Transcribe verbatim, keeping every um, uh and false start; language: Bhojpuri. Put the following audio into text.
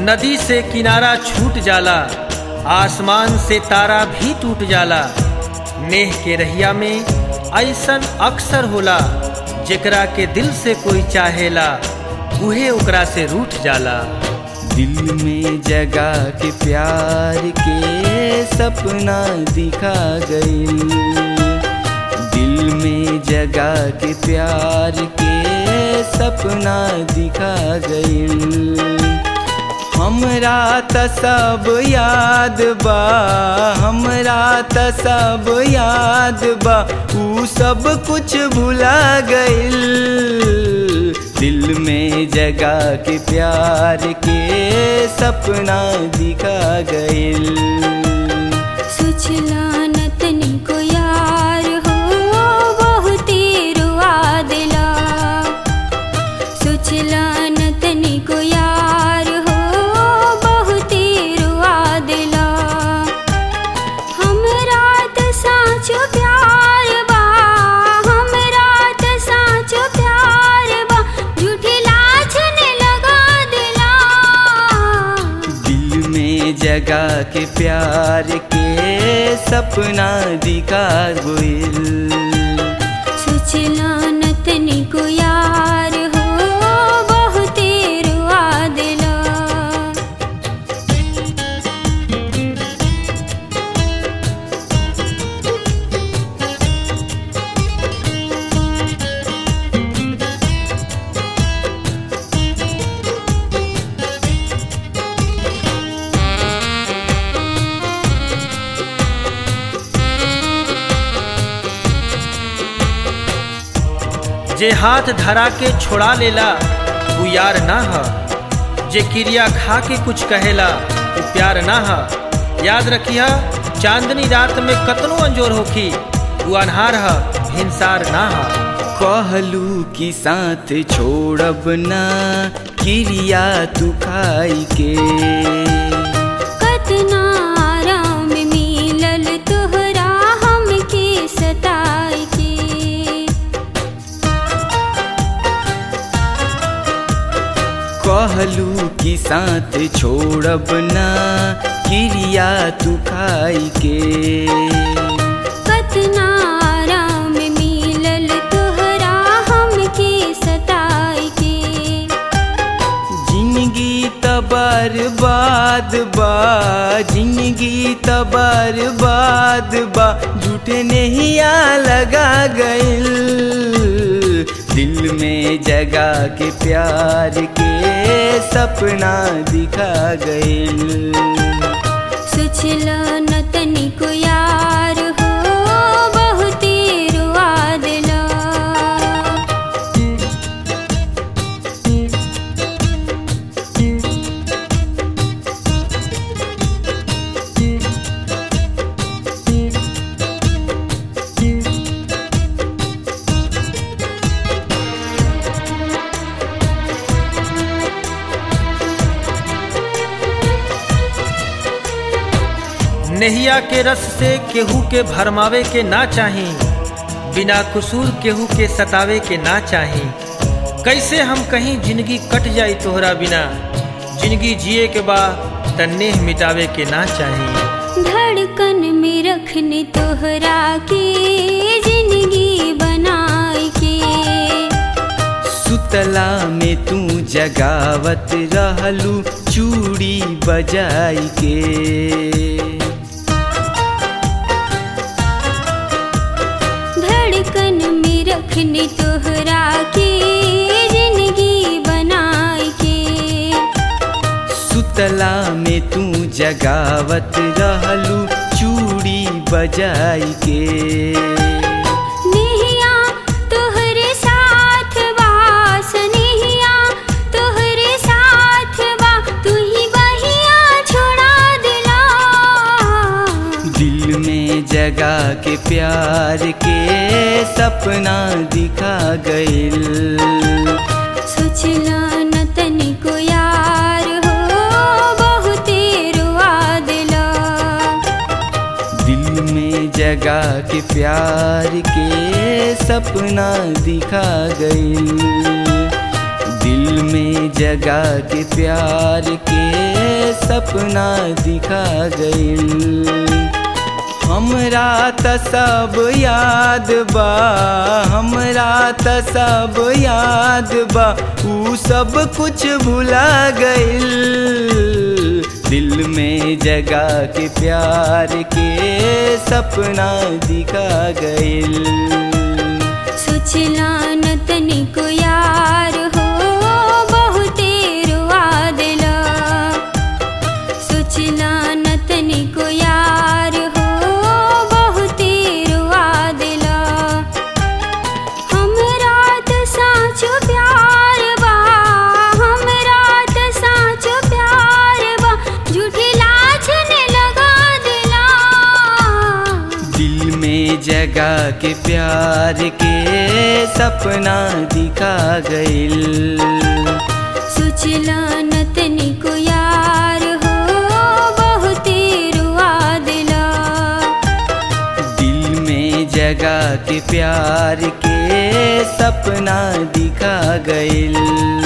नदी से किनारा छूट जाला, आसमान से तारा भी टूट जाला। नेह के रहिया में ऐसन अक्सर होला, जेकरा के दिल से कोई चाहेला उहे ओकरा से रूठ जाला। दिल में जगा के प्यार के सपना दिखा गइल, दिल में जगा के प्यार के सपना दिखा गइल। हमरा त सब याद बा, हमरा त सब याद बा, ऊ सब कुछ भुला गइल। दिल में जगा के प्यार के सपना दिखा गइल। सोचला न तनिको यार हो बहुते रुआ दिला, सोचला न तनिको यार हो बहुते रुआ दिला। हमरा त साचो प्यार बा, हमरा त साचो प्यार बा, झूठी लाजने लगा दिला। दिल में जगा के प्यार के सपना दिखा गइल। सोचला न तनिको यार हो बहुते रुआ दिला। जे हाथ धरा के छोड़ा लेला वो यार ना ह, जे क्रिया खा के कुछ कहेला वो प्यार ना ह। याद रखिया चांदनी रात में कतनो अंजोर होखी, वो अनहार ह, हिंसार ना ह। कहलू की साथ छोड़ब ना क्रिया तू खाई के, कतना आराम मिलल तोहरा हमके सताई के। कहलू की साथ छोड़ब ना क्रिया तू खाई के, कतना आराम मिलल तोहरा हमके सताई के। जिंदगी त बर्बाद बा, जिंदगी त बर्बाद बा, झूठे नहिया लगा गइल। दिल में जगा के प्यार के सपना दिखा गइल। सोचला न तनिको यार हो बहुते रुआ दिला। नेहिया के रस से केहू के भरमावे के ना चाही, बिना कसूर केहू के सतावे के ना चाही। कैसे हम कहीं जिंदगी कट जाई तोहरा बिना, जिंदगी जिए के बाद तन्नेह मिटावे के ना चाही। धड़कन में रखने तोहरा के जिंदगी बनाई के, सुतला में तू जगावत रहलू चूड़ी बजाई के। धड़कन में रखने तोहरा के जिंदगी बनाई के। सुतला में तू जगावत रहलू चूड़ी बजाई के। नेहिया तोहरे साथ बा, सनेहिया तोहरे साथ बा, तू ही बहिया छोड़ा दिला। दिल में जगा के प्यार के सपना दिखा गइल। सोचला न तनिको यार हो बहुते रुआ दिला। दिल में जगा के प्यार के सपना दिखा गइल। दिल में जगा के प्यार के सपना दिखा गइल। हमरा त सब याद बा, हमरा त सब याद बा, ऊ सब कुछ भुला गइल। दिल में जगा के प्यार के सपना दिखा गइल। सोचला न तनिको यार हो बहुते रुआ देला, सोचला न तनिको यार हो बहुते रुआ देला। हमरा त साचो प्यार बा, हमरा त साचो प्यार बा, झूठी लाजने लगा देला। दिल में जगा के प्यार के सपना दिखा गइल। सोचला न तनिको यार हो बहुते रुआ देला। दिल में जगा के प्यार के सपना दिखा गइल।